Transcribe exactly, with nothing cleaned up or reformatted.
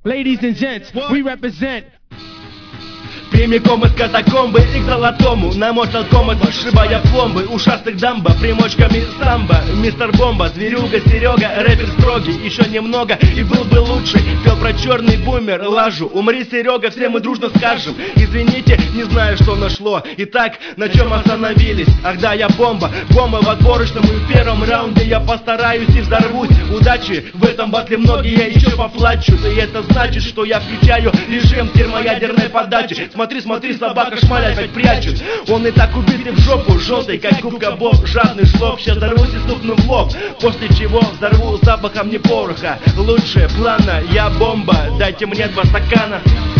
Ladies and gents, we represent. Прямиком из катакомбы и к золотому на Mortal Kombat, сшибая пломбы ушастых дамба, примочками самбо. Мистер Бомба, зверюга Серега, рэпер строгий, еще немного и был бы лучший. Пел про черный бумер, лажу. Умри, Серега, все мы дружно скажем. Извините, не знаю, что нашло. Итак, на чем остановились? Ах да, я бомба, бомба в отборочном, и в первом раунде я постараюсь и взорвусь. Удачи, в этом батле многие еще поплачут, и это значит, что я включаю режим термоядерной подачи. Смотри, смотри, собака шмаль опять прячет. Он и так убит и в жопу, желтый, как губка Боб. Жадный шлоп, сейчас взорвусь и стукну в лоб. После чего взорву запахом не пороха. Лучше плана, я бомба, дайте мне два стакана.